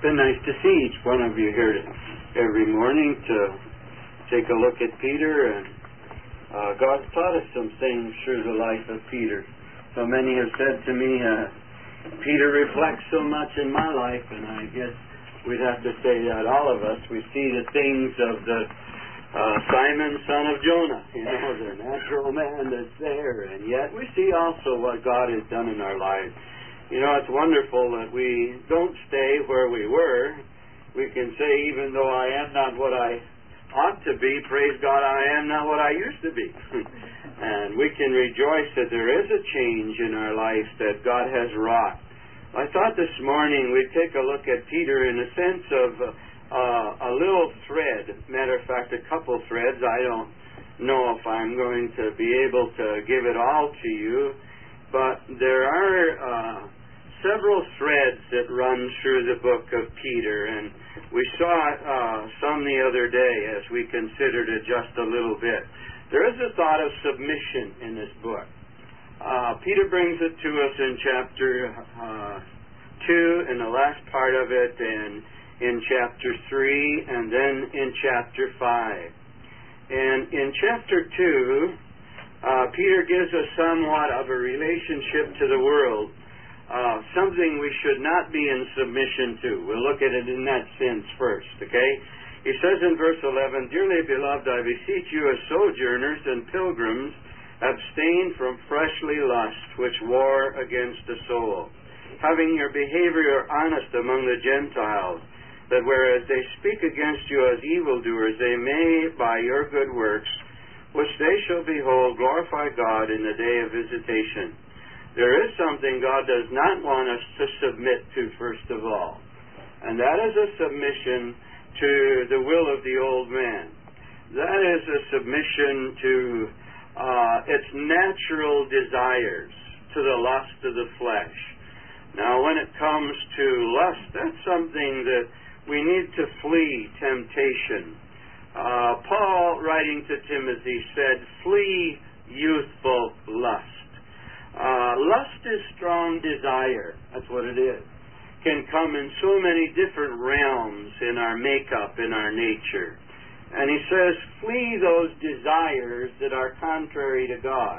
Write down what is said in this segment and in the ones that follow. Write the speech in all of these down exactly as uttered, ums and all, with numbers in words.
been nice to see each one of you here every morning to take a look at Peter, and uh, God's taught us some things through the life of Peter. So many have said to me, uh, Peter reflects so much in my life, and I guess we'd have to say that all of us, we see the things of the uh, Simon, son of Jonah, you know, the natural man that's there, and yet we see also what God has done in our lives. You know, it's wonderful that we don't stay where we were. We can say, even though I am not what I ought to be, praise God, I am not what I used to be. And we can rejoice that there is a change in our life that God has wrought. I thought this morning we'd take a look at Peter in a sense of uh, a little thread. Matter of fact, a couple threads. I don't know if I'm going to be able to give it all to you, but there are uh, several threads that run through the book of Peter, and we saw uh, some the other day as we considered it just a little bit. There is a thought of submission in this book. Uh, Peter brings it to us in chapter uh, two, in the last part of it, and in chapter three, and then in chapter five. And in chapter two, uh, Peter gives us somewhat of a relationship to the world, uh, something we should not be in submission to. We'll look at it in that sense first, okay? He says in verse eleven, "Dearly beloved, I beseech you as sojourners and pilgrims, abstain from fleshly lust, which war against the soul, having your behavior honest among the Gentiles, that whereas they speak against you as evildoers, they may, by your good works, which they shall behold, glorify God in the day of visitation." There is something God does not want us to submit to, first of all, and that is a submission to the will of the old man. That is a submission to uh, its natural desires, to the lust of the flesh. Now, when it comes to lust, that's something that we need to flee temptation. Uh, Paul, writing to Timothy, said, "Flee youthful lust." Uh, lust is strong desire. That's what it is. Can come in so many different realms in our makeup, in our nature. And he says, flee those desires that are contrary to God.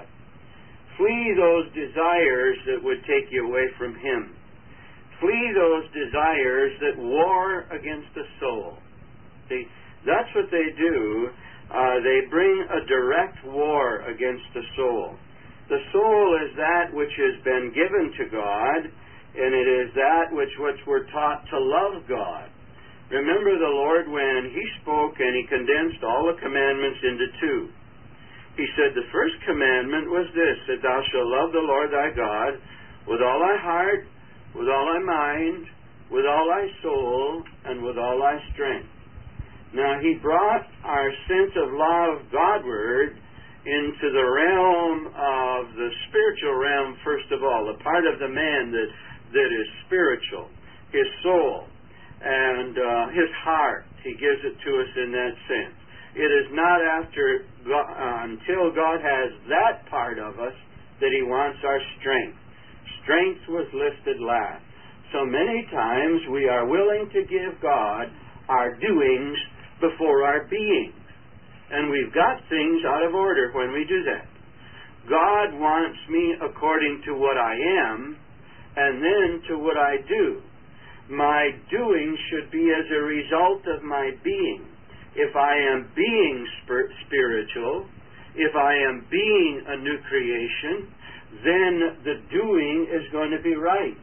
Flee those desires that would take you away from Him. Flee those desires that war against the soul. See, that's what they do. Uh, they bring a direct war against the soul. The soul is that which has been given to God, and it is that which, which we're taught to love God. Remember the Lord when He spoke and He condensed all the commandments into two. He said the first commandment was this, that thou shalt love the Lord thy God with all thy heart, with all thy mind, with all thy soul, and with all thy strength. Now He brought our sense of love Godward into the realm of the spiritual realm, first of all, the part of the man that, that is spiritual, his soul, and uh, his heart. He gives it to us in that sense. It is not after God, uh, until God has that part of us that He wants our strength. Strength was listed last. So many times we are willing to give God our doings before our beings. And we've got things out of order when we do that. God wants me according to what I am, and then to what I do. My doing should be as a result of my being. If I am being spir- spiritual, if I am being a new creation, then the doing is going to be right.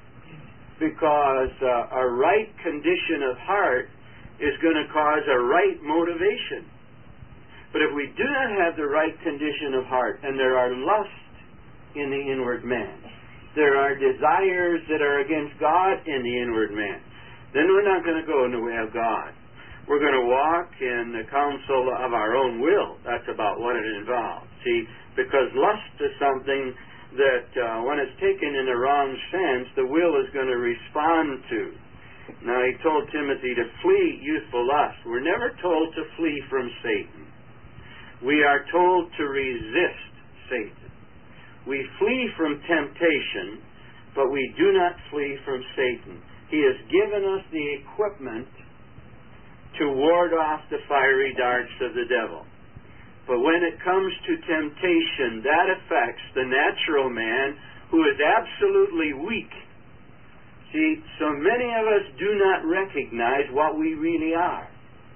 Because uh, a right condition of heart is going to cause a right motivation. But if we do not have the right condition of heart, and there are lusts in the inward man, there are desires that are against God in the inward man, then we're not going to go in the way of God. We're going to walk in the counsel of our own will. That's about what it involves. See, because lust is something that uh, when it's taken in the wrong sense, the will is going to respond to. Now, he told Timothy to flee youthful lust. We're never told to flee from Satan. We are told to resist Satan. We flee from temptation, but we do not flee from Satan. He has given us the equipment to ward off the fiery darts of the devil. But when it comes to temptation, that affects the natural man who is absolutely weak. See, so many of us do not recognize what we really are.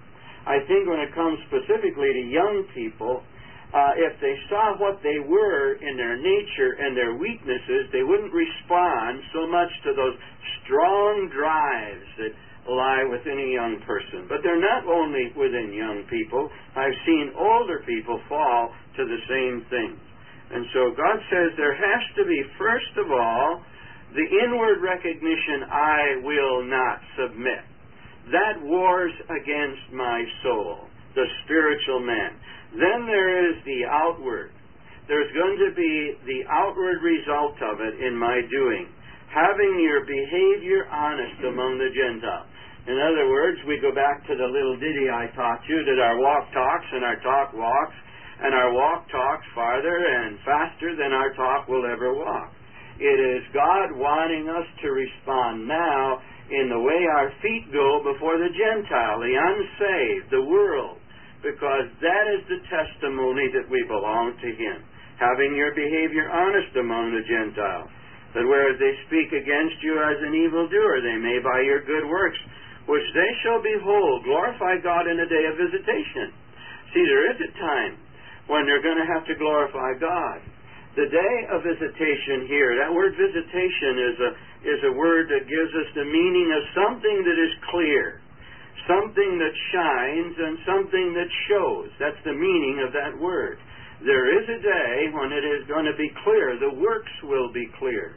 I think when it comes specifically to young people, uh, if they saw what they were in their nature and their weaknesses, they wouldn't respond so much to those strong drives that lie within a young person. But they're not only within young people. I've seen older people fall to the same thing. And so God says there has to be, first of all, the inward recognition, I will not submit. That wars against my soul, the spiritual man. Then there is the outward. There's going to be the outward result of it in my doing. Having your behavior honest among the Gentiles. In other words, we go back to the little ditty I taught you, that our walk talks and our talk walks, and our walk talks farther and faster than our talk will ever walk. It is God wanting us to respond now in the way our feet go before the Gentile, the unsaved, the world, because that is the testimony that we belong to Him. Having your behavior honest among the Gentiles, that whereas they speak against you as an evildoer, they may by your good works, which they shall behold, glorify God in the day of visitation. See, there is a time when they're going to have to glorify God. The day of visitation here, that word visitation is a is a word that gives us the meaning of something that is clear, something that shines, and something that shows. That's the meaning of that word. There is a day when it is going to be clear. The works will be clear.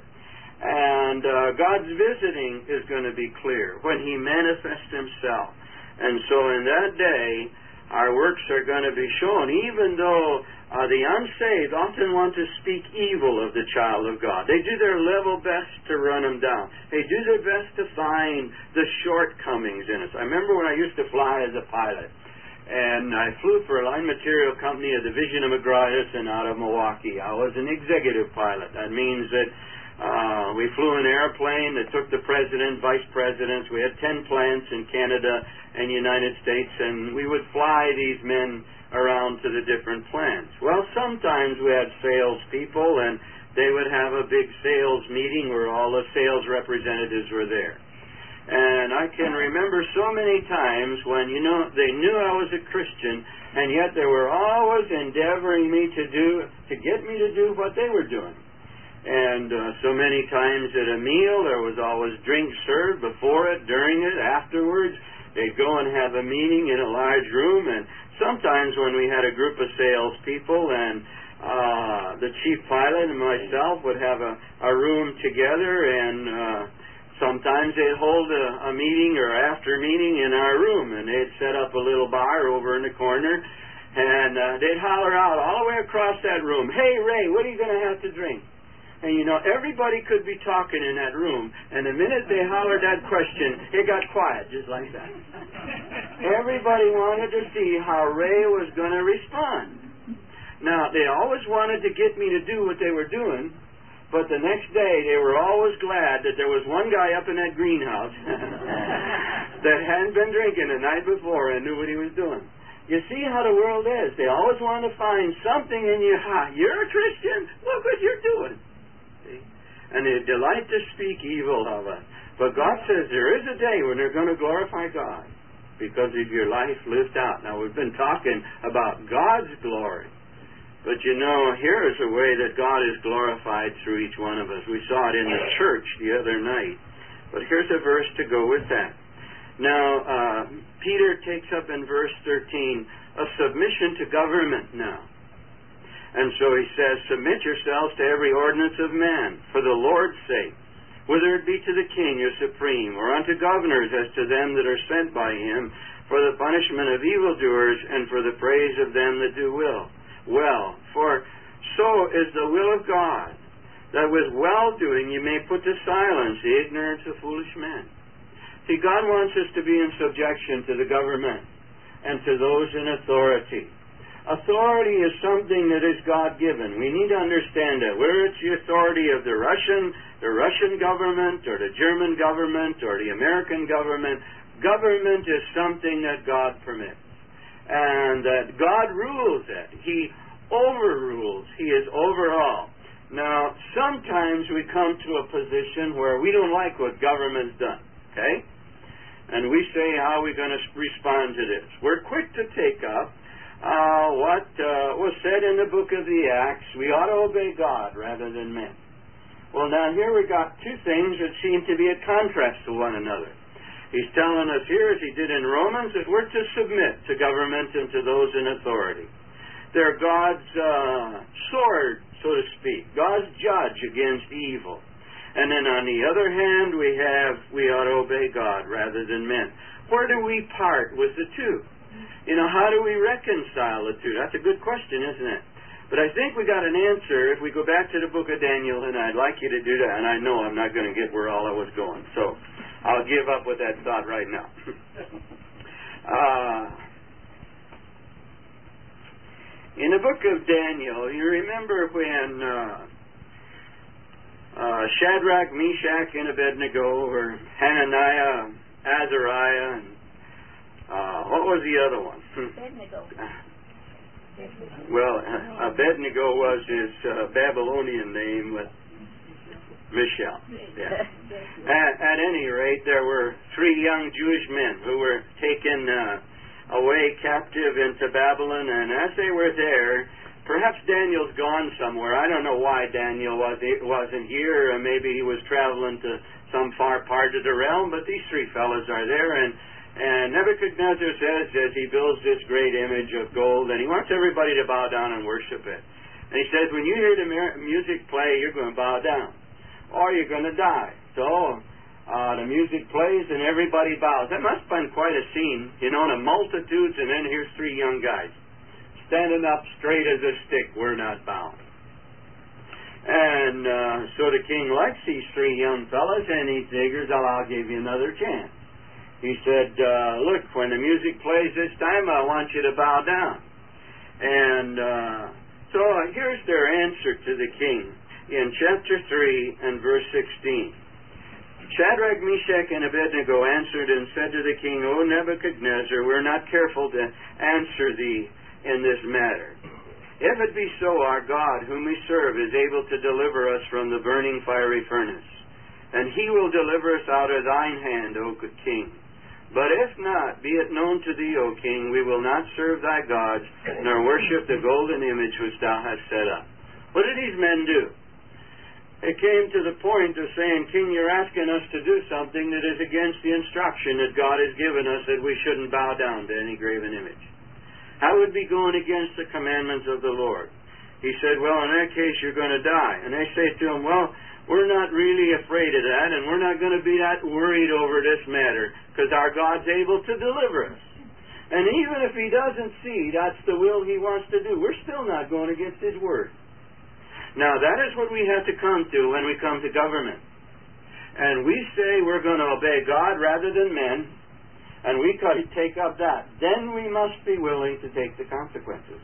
And uh, God's visiting is going to be clear when He manifests Himself. And so in that day, our works are going to be shown, even though uh, the unsaved often want to speak evil of the child of God. They do their level best to run them down. They do their best to find the shortcomings in us. I remember when I used to fly as a pilot, and I flew for a line material company, a division of McGraw-Hissen out of Milwaukee. I was an executive pilot. That means that Uh, we flew an airplane that took the president, vice presidents. We had ten plants in Canada and United States, and we would fly these men around to the different plants. Well, sometimes we had salespeople, and they would have a big sales meeting where all the sales representatives were there. And I can remember so many times when, you know, they knew I was a Christian, and yet they were always endeavoring me to do, to get me to do what they were doing. And uh, so many times at a meal, there was always drinks served before it, during it, afterwards. They'd go and have a meeting in a large room, and sometimes when we had a group of salespeople, and uh, the chief pilot and myself would have a, a room together, and uh, sometimes they'd hold a, a meeting or after meeting in our room, and they'd set up a little bar over in the corner, and uh, they'd holler out all the way across that room, "Hey, Ray, what are you going to have to drink?" And, you know, everybody could be talking in that room, and the minute they hollered that question, it got quiet, just like that. Everybody wanted to see how Ray was going to respond. Now, they always wanted to get me to do what they were doing, but the next day they were always glad that there was one guy up in that greenhouse that hadn't been drinking the night before and knew what he was doing. You see how the world is. They always want to find something in you. Ha, you're a Christian? Look what you're doing. And they delight to speak evil of us. But God says there is a day when they're going to glorify God because of your life lived out. Now, we've been talking about God's glory. But you know, here is a way that God is glorified through each one of us. We saw it in the church the other night. But here's a verse to go with that. Now, uh, Peter takes up in verse thirteen a submission to government now. And so he says, "Submit yourselves to every ordinance of man, for the Lord's sake, whether it be to the king or supreme, or unto governors as to them that are sent by him, for the punishment of evildoers, and for the praise of them that do will. Well, for so is the will of God, that with well-doing you may put to silence the ignorance of foolish men." See, God wants us to be in subjection to the government and to those in authority. authority is something that is God-given. We need to understand that. Whether it's the authority of the Russian, the Russian government, or the German government, or the American government, government is something that God permits. And that God rules it. He overrules. He is over all. Now, sometimes we come to a position where we don't like what government's done. Okay? And we say, how are we going to respond to this? We're quick to take up uh, what uh, was said in the book of the Acts. We ought to obey God rather than men. Well, now here we got two things that seem to be at contrast to one another. He's telling us here, as he did in Romans, that we're to submit to government and to those in authority. They're God's uh, sword, so to speak, God's judge against evil. And then on the other hand, we have, we ought to obey God rather than men. Where do we part with the two? You know, how do we reconcile the two? That's a good question, isn't it? But I think we got an answer if we go back to the book of Daniel, and I'd like you to do that, and I know I'm not going to get where all I was going, so I'll give up with that thought right now. uh, in the book of Daniel, you remember when uh, uh, Shadrach, Meshach, and Abednego, or Hananiah, Azariah, and uh, what was the other one? Abednego. Well, Abednego was his uh, Babylonian name with Mishael. Yeah. At, at any rate, there were three young Jewish men who were taken uh, away captive into Babylon, and as they were there, perhaps Daniel's gone somewhere. I don't know why Daniel was, wasn't here, or maybe he was traveling to some far part of the realm, but these three fellows are there, and And Nebuchadnezzar says as he builds this great image of gold, and he wants everybody to bow down and worship it. And he says, when you hear the music play, you're going to bow down, or you're going to die. So uh, the music plays and everybody bows. That must have been quite a scene, you know, the multitudes, and then here's three young guys standing up straight as a stick. We're not bound. And uh, so the king likes these three young fellas, and he figures, oh, I'll give you another chance. He said, uh, look, when the music plays this time, I want you to bow down. And uh, so here's their answer to the king in chapter three and verse sixteen. Shadrach, Meshach, and Abednego answered and said to the king, O Nebuchadnezzar, we're not careful to answer thee in this matter. If it be so, our God, whom we serve, is able to deliver us from the burning fiery furnace, and he will deliver us out of thine hand, O good king. But if not, be it known to thee, O king, we will not serve thy gods, nor worship the golden image which thou hast set up. What did these men do? They came to the point of saying, King, you're asking us to do something that is against the instruction that God has given us, that we shouldn't bow down to any graven image. How would be going against the commandments of the Lord? He said, well, in that case, you're going to die. And they say to him, well, we're not really afraid of that, and we're not going to be that worried over this matter, because our God's able to deliver us. And even if he doesn't see that's the will he wants to do, we're still not going against his word. Now, that is what we have to come to when we come to government. And we say we're going to obey God rather than men, and we take up that. Then we must be willing to take the consequences.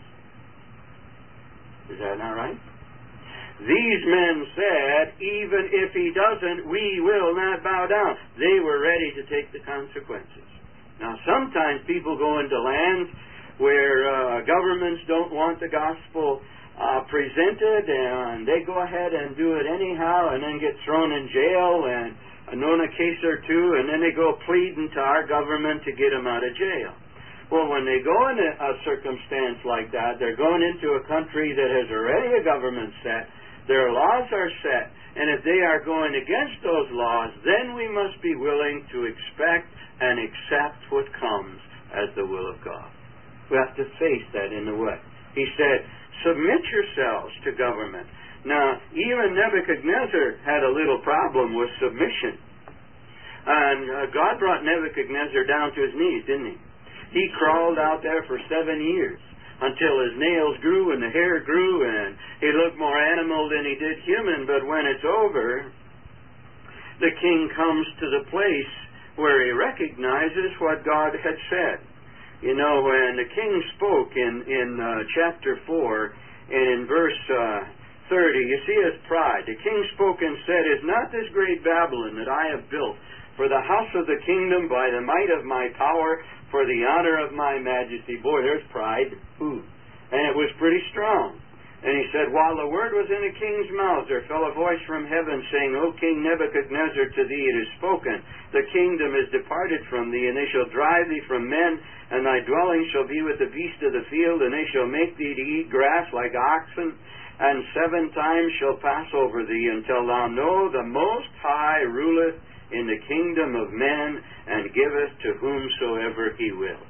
Is that not right? These men said, even if he doesn't, we will not bow down. They were ready to take the consequences. Now, sometimes people go into lands where uh, governments don't want the gospel uh, presented, and they go ahead and do it anyhow, and then get thrown in jail, and known a case or two, and then they go pleading to our government to get them out of jail. Well, when they go in a, a circumstance like that, they're going into a country that has already a government set. Their laws are set, and if they are going against those laws, then we must be willing to expect and accept what comes as the will of God. We have to face that in a way. He said, submit yourselves to government. Now, even Nebuchadnezzar had a little problem with submission. And uh, God brought Nebuchadnezzar down to his knees, didn't he? He crawled out there for seven years. Until his nails grew and the hair grew and he looked more animal than he did human. But when it's over, the king comes to the place where he recognizes what God had said. You know, when the king spoke in, in uh, chapter four, and in verse uh, thirty, you see his pride. The king spoke and said, "Is not this great Babylon that I have built for the house of the kingdom by the might of my power, for the honor of my majesty?" Boy, there's pride. Ooh. And it was pretty strong. And he said, "While the word was in the king's mouth, there fell a voice from heaven, saying, O King Nebuchadnezzar, to thee it is spoken, the kingdom is departed from thee, and they shall drive thee from men, and thy dwelling shall be with the beasts of the field, and they shall make thee to eat grass like oxen, and seven times shall pass over thee, until thou know the Most High ruleth in the kingdom of men, and giveth to whomsoever he will."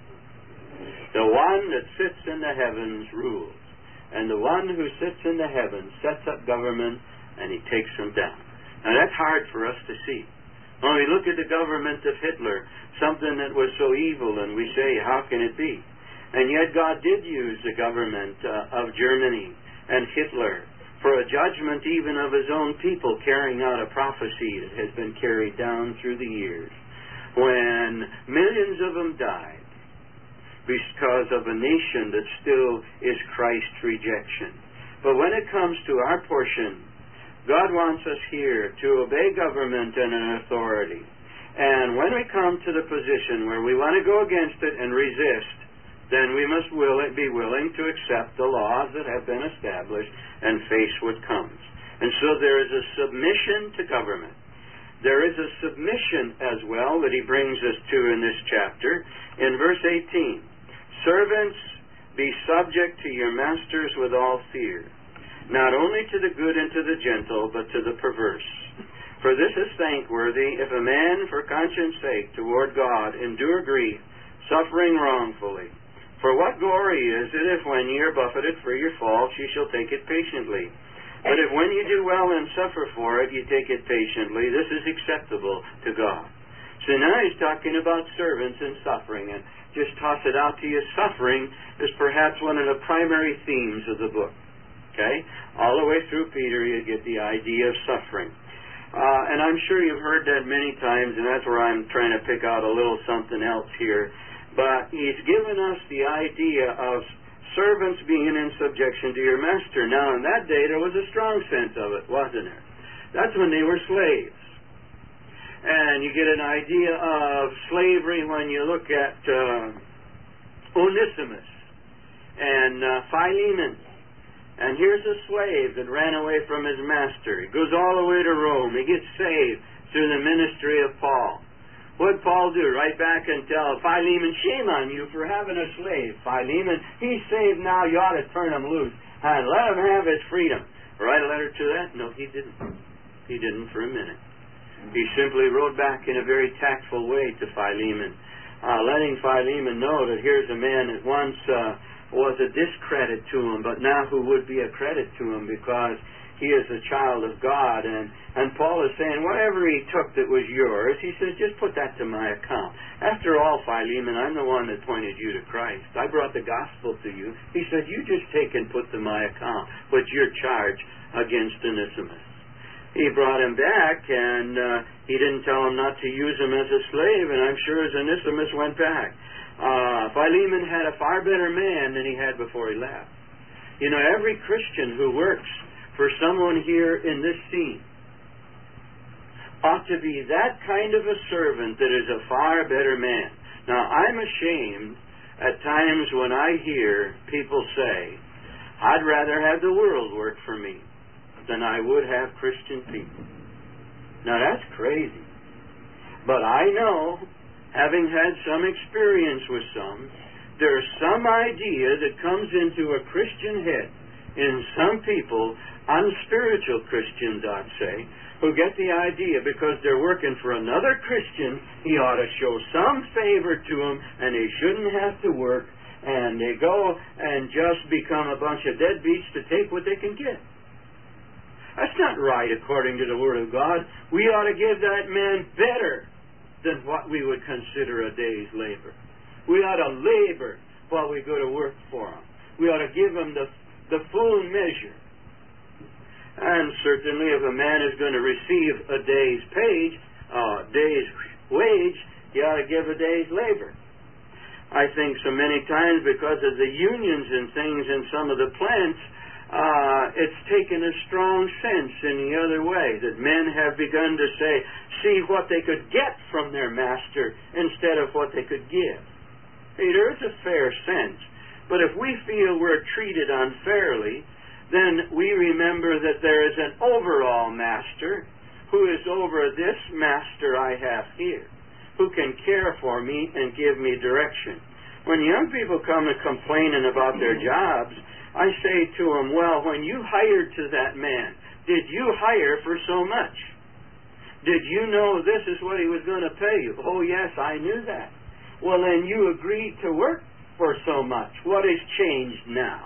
The one that sits in the heavens rules. And the one who sits in the heavens sets up government, and he takes them down. Now that's hard for us to see. When we look at the government of Hitler, something that was so evil, and we say, how can it be? And yet God did use the government uh, of Germany and Hitler for a judgment even of his own people, carrying out a prophecy that has been carried down through the years, when millions of them died because of a nation that still is Christ's rejection. But when it comes to our portion, God wants us here to obey government and an authority. And when we come to the position where we want to go against it and resist, then we must will, be willing to accept the laws that have been established and face what comes. And so there is a submission to government. There is a submission as well that he brings us to in this chapter. In verse eighteen, "Servants, be subject to your masters with all fear, not only to the good and to the gentle, but to the perverse. For this is thankworthy, if a man for conscience sake toward God endure grief, suffering wrongfully. For what glory is it if when ye are buffeted for your faults, ye shall take it patiently? But if when ye do well and suffer for it, ye take it patiently, this is acceptable to God." So now he's talking about servants and suffering, and just toss it out to you, suffering is perhaps one of the primary themes of the book. Okay? All the way through Peter, you get the idea of suffering. Uh, and I'm sure you've heard that many times, and that's where I'm trying to pick out a little something else here. But he's given us the idea of servants being in subjection to your master. Now, in that day, there was a strong sense of it, wasn't there? That's when they were slaves. And you get an idea of slavery when you look at uh, Onesimus and uh, Philemon. And here's a slave that ran away from his master. He goes all the way to Rome. He gets saved through the ministry of Paul. What did Paul do? Right back and tell Philemon, "Shame on you for having a slave, Philemon. He's saved now. You ought to turn him loose and let him have his freedom." Write a letter to that? No, he didn't. He didn't for a minute. He simply wrote back in a very tactful way to Philemon, uh, letting Philemon know that here's a man that once uh, was a discredit to him, but now who would be a credit to him because he is a child of God. And, and Paul is saying, whatever he took that was yours, he says, just put that to my account. After all, Philemon, I'm the one that pointed you to Christ. I brought the gospel to you. He said, you just take and put to my account what your charge against Onesimus. He brought him back, and uh, he didn't tell him not to use him as a slave, and I'm sure as Onesimus went back, uh, Philemon had a far better man than he had before he left. You know, every Christian who works for someone here in this scene ought to be that kind of a servant that is a far better man. Now, I'm ashamed at times when I hear people say, I'd rather have the world work for me than I would have Christian people. Now that's crazy. But I know, having had some experience with some, there's some idea that comes into a Christian head in some people, unspiritual Christians I'd say, who get the idea because they're working for another Christian, he ought to show some favor to them and they shouldn't have to work, and they go and just become a bunch of deadbeats to take what they can get. That's not right according to the Word of God. We ought to give that man better than what we would consider a day's labor. We ought to labor while we go to work for him. We ought to give him the, the full measure. And certainly if a man is going to receive a day's page, uh, day's wage, he ought to give a day's labor. I think so many times because of the unions and things in some of the plants, uh, it's taken a strong sense in the other way, that men have begun to say, see what they could get from their master instead of what they could give. Hey, there is a fair sense, but if we feel we're treated unfairly, then we remember that there is an overall master who is over this master I have here, who can care for me and give me direction. When young people come and complaining about their jobs, I say to them, well, when you hired to that man, did you hire for so much? Did you know this is what he was going to pay you? Oh, yes, I knew that. Well, then you agreed to work for so much. What has changed now?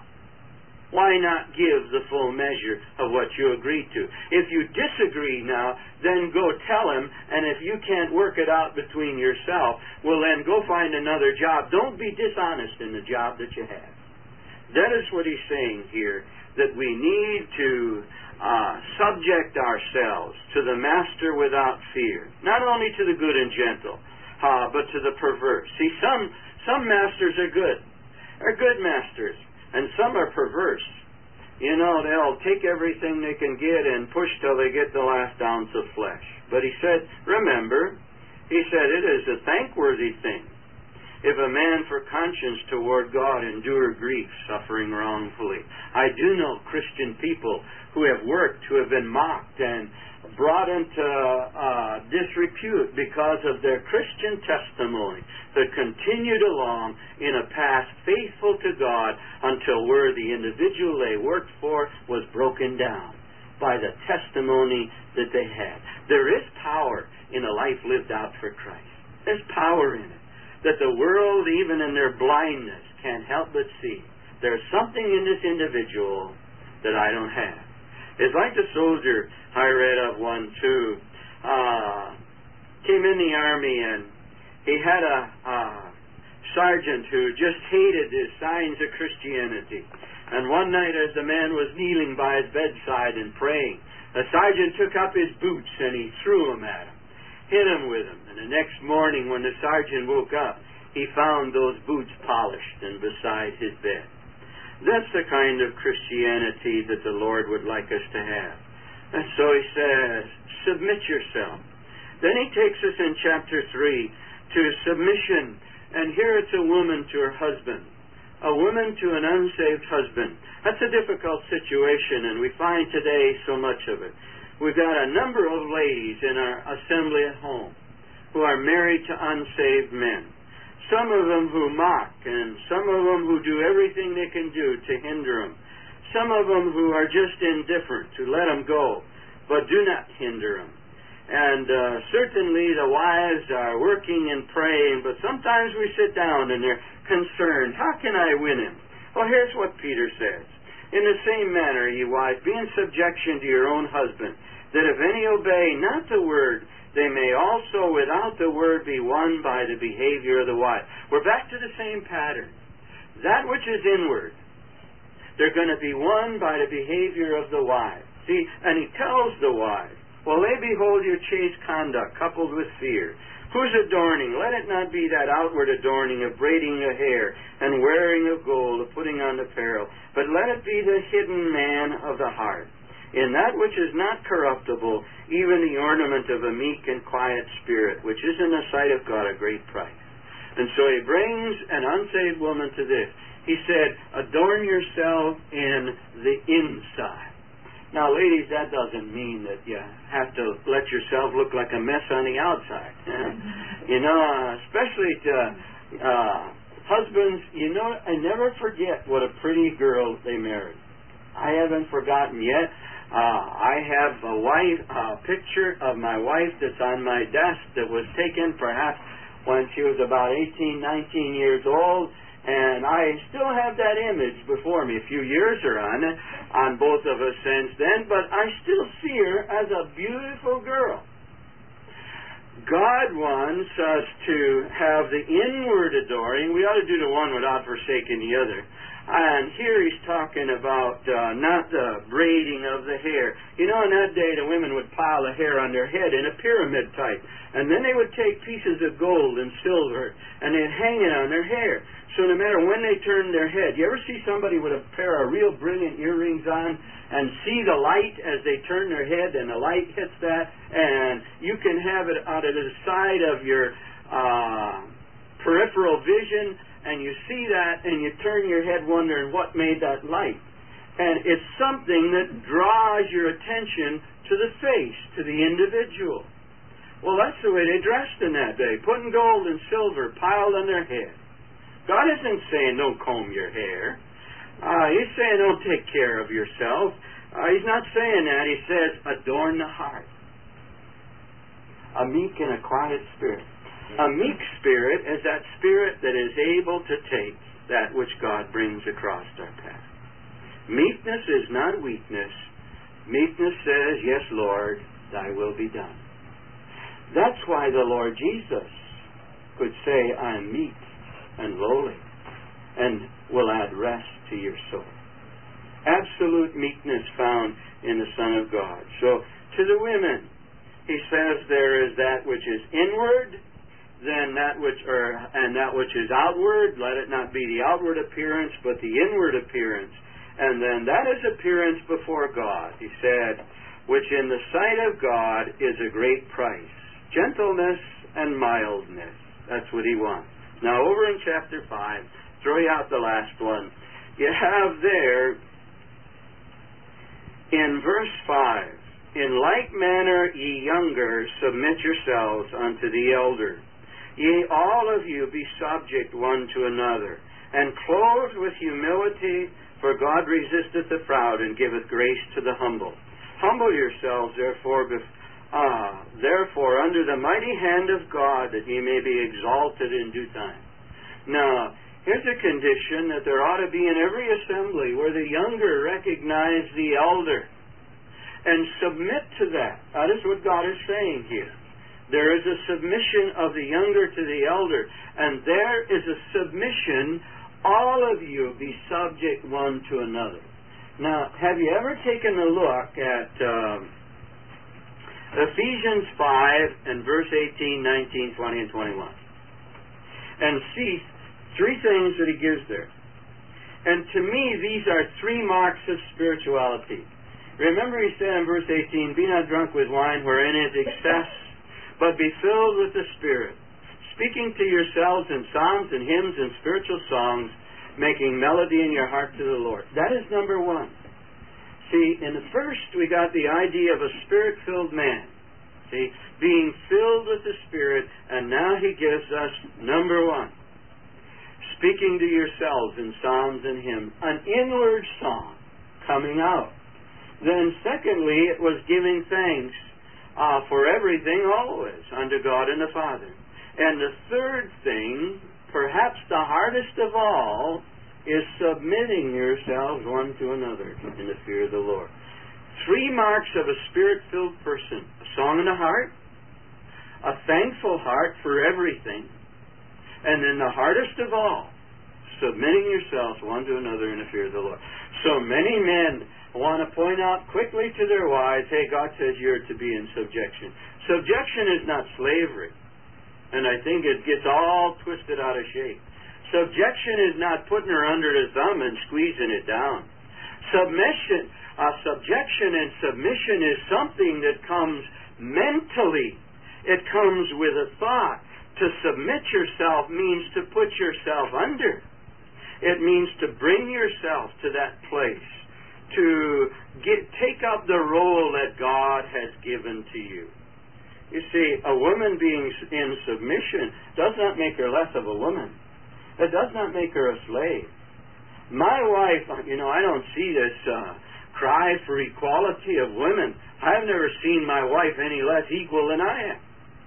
Why not give the full measure of what you agreed to? If you disagree now, then go tell him, and if you can't work it out between yourself, well, then go find another job. Don't be dishonest in the job that you have. That is what he's saying here, that we need to uh, subject ourselves to the master without fear, not only to the good and gentle, uh, but to the perverse. See, some, some masters are good. They're good masters. And some are perverse. You know, they'll take everything they can get and push till they get the last ounce of flesh. But he said, remember, he said, it is a thankworthy thing if a man for conscience toward God endure grief, suffering wrongfully. I do know Christian people who have worked, who have been mocked and brought into uh, disrepute because of their Christian testimony, that continued along in a path faithful to God until where the individual they worked for was broken down by the testimony that they had. There is power in a life lived out for Christ. There's power in it that the world, even in their blindness, can't help but see. There's something in this individual that I don't have. It's like the soldier I read of one too. Uh, came in the army and he had a uh, sergeant who just hated the signs of Christianity. And one night as the man was kneeling by his bedside and praying, the sergeant took up his boots and he threw them at him, hit him with them. And the next morning when the sergeant woke up, he found those boots polished and beside his bed. That's the kind of Christianity that the Lord would like us to have. And so he says, submit yourself. Then he takes us in chapter three to submission. And here it's a woman to her husband. A woman to an unsaved husband. That's a difficult situation, and we find today so much of it. We've got a number of ladies in our assembly at home who are married to unsaved men. Some of them who mock, and some of them who do everything they can do to hinder them. Some of them who are just indifferent, to let them go, but do not hinder them. And uh, certainly the wives are working and praying, but sometimes we sit down and they're concerned. How can I win him? Well, here's what Peter says. In the same manner, ye wives, be in subjection to your own husband, that if any obey not the word, they may also without the word be won by the behavior of the wife. We're back to the same pattern. That which is inward, they're going to be won by the behavior of the wife. See, and he tells the wife, well, lay behold your chaste conduct coupled with fear. Whose adorning? Let it not be that outward adorning of braiding the hair and wearing of gold, of putting on apparel, but let it be the hidden man of the heart, in that which is not corruptible, even the ornament of a meek and quiet spirit, which is in the sight of God a great price. And so he brings an unsaved woman to this. He said, adorn yourself in the inside. Now, ladies, that doesn't mean that you have to let yourself look like a mess on the outside. You know, especially to uh, husbands, you know, I never forget what a pretty girl they married. I haven't forgotten yet. Uh, I have a wife, a picture of my wife that's on my desk that was taken perhaps when she was about eighteen, nineteen years old. And I still have that image before me. A few years are on it, on both of us since then, but I still see her as a beautiful girl. God wants us to have the inward adoring. We ought to do the one without forsaking the other. And here he's talking about uh, not the braiding of the hair. You know, in that day, the women would pile the hair on their head in a pyramid type. And then they would take pieces of gold and silver, and they'd hang it on their hair. So no matter when they turned their head, you ever see somebody with a pair of real brilliant earrings on and see the light as they turn their head, and the light hits that, and you can have it out of the side of your uh, peripheral vision, and you see that, and you turn your head wondering what made that light. And it's something that draws your attention to the face, to the individual. Well, that's the way they dressed in that day, putting gold and silver piled on their head. God isn't saying don't comb your hair. Uh, he's saying don't take care of yourself. Uh, he's not saying that. He says adorn the heart. A meek and a quiet spirit. A meek spirit is that spirit that is able to take that which God brings across our path. Meekness is not weakness. Meekness says, yes, Lord, thy will be done. That's why the Lord Jesus could say, I am meek and lowly, and will add rest to your soul. Absolute meekness found in the Son of God. So, to the women, he says there is that which is inward, then that which, or, and that which is outward. Let it not be the outward appearance, but the inward appearance. And then that is appearance before God. He said, which in the sight of God is a great price. Gentleness and mildness. That's what he wants. Now, over in chapter five, throw out the last one. You have there, in verse five, in like manner, ye younger, submit yourselves unto the elder. Ye all of you be subject one to another, and clothed with humility, for God resisteth the proud, and giveth grace to the humble. Humble yourselves, therefore, bef- uh, therefore, under the mighty hand of God, that ye may be exalted in due time. Now, here's a condition that there ought to be in every assembly, where the younger recognize the elder, and submit to that. That is what God is saying here. There is a submission of the younger to the elder, and there is a submission, all of you be subject one to another. Now, have you ever taken a look at um, Ephesians five and verse eighteen, nineteen, twenty, and twenty-one? And see three things that he gives there. And to me, these are three marks of spirituality. Remember, he said in verse eighteen, be not drunk with wine wherein is excess, but be filled with the Spirit, speaking to yourselves in psalms and hymns and spiritual songs, making melody in your heart to the Lord. That is number one. See, in the first, we got the idea of a Spirit-filled man. See, being filled with the Spirit, and now he gives us number one, speaking to yourselves in psalms and hymns, an inward song coming out. Then secondly, it was giving thanks Uh, for everything always unto God and the Father. And the third thing, perhaps the hardest of all, is submitting yourselves one to another in the fear of the Lord. Three marks of a Spirit-filled person: a song in the heart, a thankful heart for everything, and then the hardest of all, submitting yourselves one to another in the fear of the Lord. So many men want to point out quickly to their wives, hey, God says you're to be in subjection. Subjection is not slavery. And I think it gets all twisted out of shape. Subjection is not putting her under the thumb and squeezing it down. Submission, uh, subjection and submission is something that comes mentally. It comes with a thought. To submit yourself means to put yourself under. It means to bring yourself to that place, to get, take up the role that God has given to you. You see, a woman being in submission does not make her less of a woman. It does not make her a slave. My wife, you know, I don't see this uh, cry for equality of women. I've never seen my wife any less equal than I am.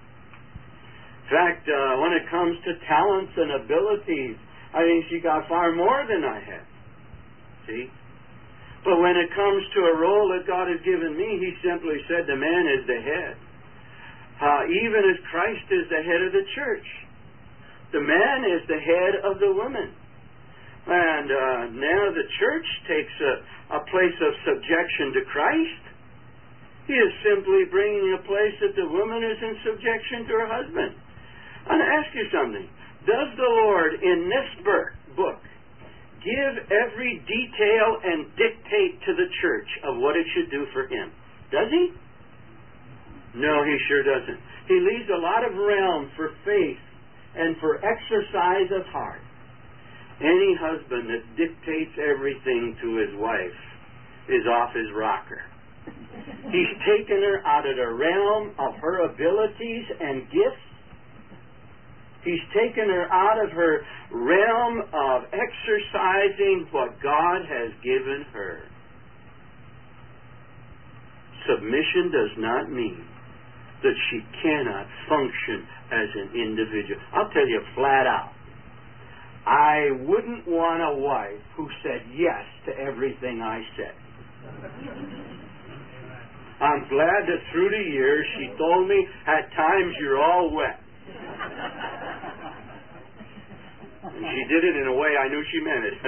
In fact, uh, when it comes to talents and abilities, I think she got far more than I have. See? But when it comes to a role that God has given me, He simply said the man is the head. Uh, even as Christ is the head of the church. The man is the head of the woman. And uh, now the church takes a, a place of subjection to Christ. He is simply bringing a place that the woman is in subjection to her husband. I want to ask you something. Does the Lord in this book give every detail and dictate to the church of what it should do for him? Does he? No, he sure doesn't. He leaves a lot of realm for faith and for exercise of heart. Any husband that dictates everything to his wife is off his rocker. He's taken her out of the realm of her abilities and gifts. He's taken her out of her realm of exercising what God has given her. Submission does not mean that she cannot function as an individual. I'll tell you flat out, I wouldn't want a wife who said yes to everything I said. I'm glad that through the years she told me, at times you're all wet. And she did it in a way I knew she meant it.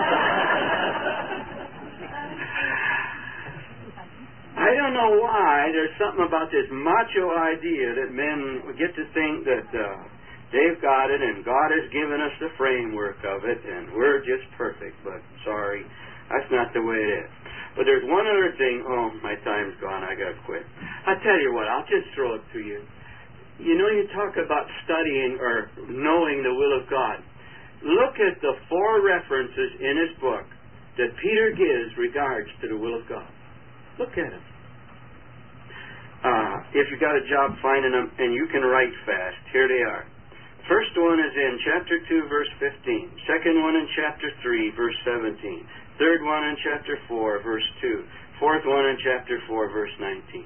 I don't know why there's something about this macho idea that men get to think that uh, they've got it and God has given us the framework of it and we're just perfect. But sorry, that's not the way it is. But there's one other thing. Oh, my time's gone. I got to quit. I'll tell you what. I'll just throw it to you. You know, you talk about studying or knowing the will of God. Look at the four references in his book that Peter gives regards to the will of God. Look at them. Uh, if you got a job finding them, and you can write fast, here they are. First one is in chapter two, verse fifteen. Second one in chapter three, verse seventeen. Third one in chapter four, verse two. Fourth one in chapter four, verse nineteen.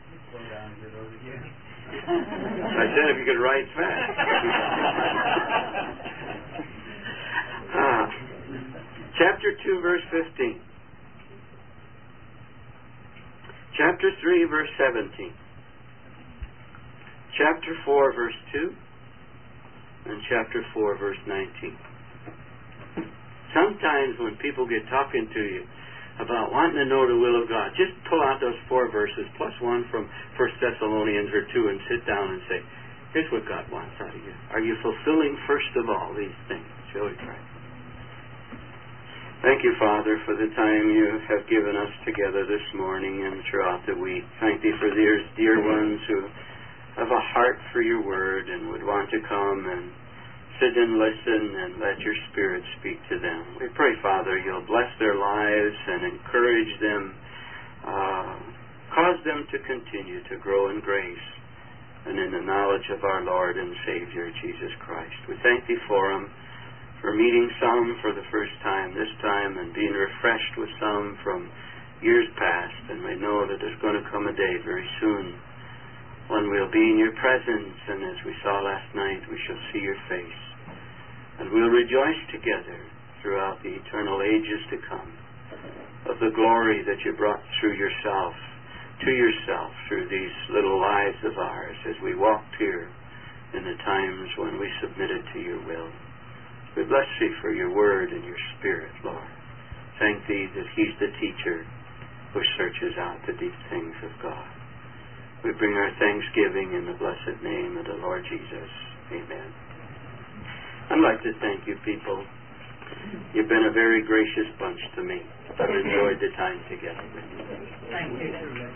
I said if you could write fast. uh, chapter two, verse fifteen. Chapter three, verse seventeen. Chapter four, verse two. And chapter four, verse nineteen. Sometimes when people get talking to you about wanting to know the will of God, just pull out those four verses plus one from First Thessalonians or two and sit down and say, here's what God wants out of you. Are you fulfilling first of all these things? Shall we pray? Thank you, Father, for the time you have given us together this morning and throughout the week. Thank you for these dear ones who have a heart for your word and would want to come and sit and listen and let your Spirit speak to them. We pray, Father, you'll bless their lives and encourage them, uh, cause them to continue to grow in grace and in the knowledge of our Lord and Savior, Jesus Christ. We thank thee for them, for meeting some for the first time this time and being refreshed with some from years past. And we know that there's going to come a day very soon when we'll be in your presence, and as we saw last night, we shall see your face. And we'll rejoice together throughout the eternal ages to come of the glory that you brought through yourself, to yourself, through these little lives of ours as we walked here in the times when we submitted to your will. We bless thee for your word and your Spirit, Lord. Thank thee that he's the teacher who searches out the deep things of God. We bring our thanksgiving in the blessed name of the Lord Jesus. Amen. I'd like to thank you, people. You've been a very gracious bunch to me. I've enjoyed the time together with you. Thank you.